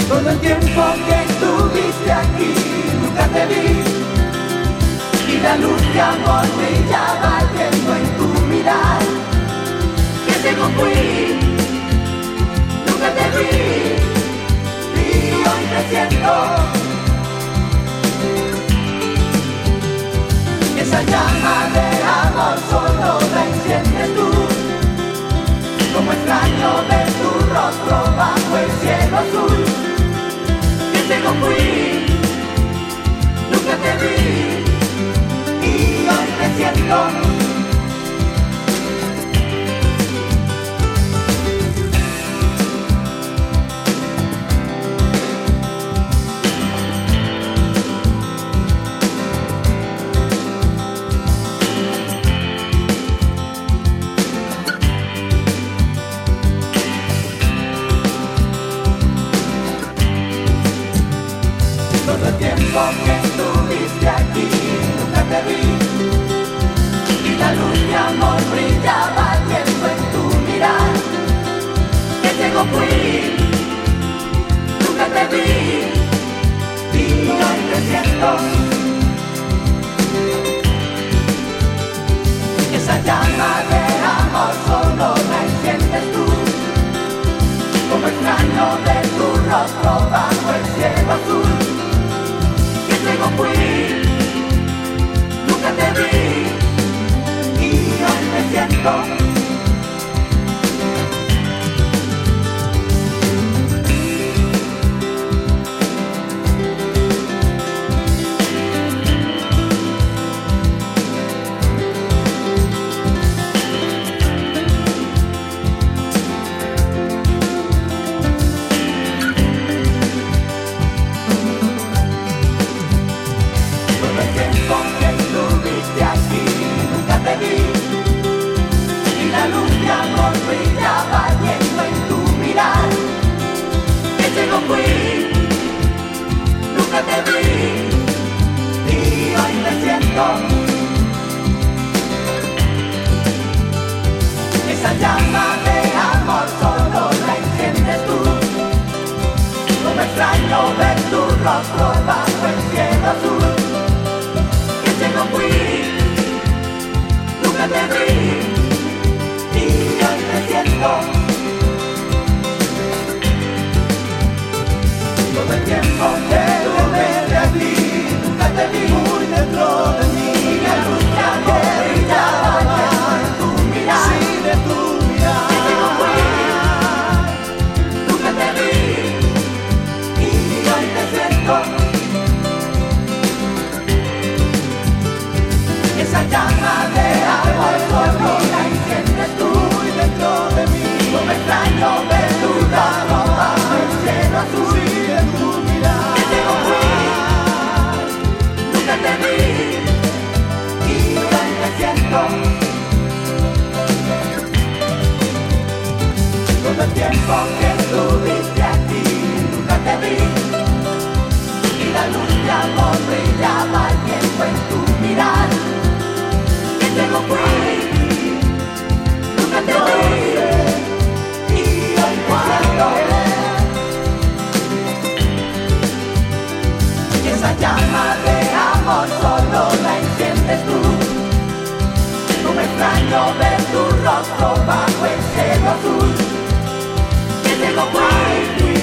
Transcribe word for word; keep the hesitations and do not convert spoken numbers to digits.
Todo el tiempo que estuviste aquí, nunca te vi. Y la luz de amor brillaba ardiendo en tu mirar. Que ciego fui, nunca te vi. Y hoy te siento. Esa llama de amor solo la enciendes tú. Como extraño ver tu rostro bajo el cielo azul. Que ciego fui, nunca te vi. Y hoy te siento. Todo el tiempo que estuviste aquí, nunca te vi. Y la luz de amor brillaba ardiendo en tu mirar. Que ciego fui, nunca te vi. Y hoy te siento. Esa llama de amor solo la enciendes tú. Como extraño ver tu rostro bajo el cielo azul. Ciego fui, nunca te vi. Y hoy me siento. Y la luz de amor brillaba ardiendo en tu mirar. Que ciego fui, nunca te vi. Y hoy me siento. Esa llama de amor solo la enciendes tú. Como extraño ver tu rostro bajo el cielo azul. Que ciego fui, nunca te vi. Y hoy me siento. Todo el tiempo que estuve de aquí, nunca te vi. Muy dentro de mí. Y la luz de amor brillaba en tu mirar. Sí, de tu mirar. Que ciego fui, nunca te vi. Y hoy te siento. Esa llama de amor solo la enciendes tú. Muy dentro de mí. Como extraño ver tu rostro bajo el cielo azul. Sí, en tu mirar. Que ciego fui, nunca te vi. Y hoy te siento. Todo el tiempo que estuviste aquí, nunca te vi. Y la luz de amor brillaba ardiendo en tu mirar. Que ciego fui, nunca te vi. Y hoy te siento. Esa llama de amor solo la enciendes tú. Como extraño ver tu rostro bajo el cielo azul. Que ciego fui.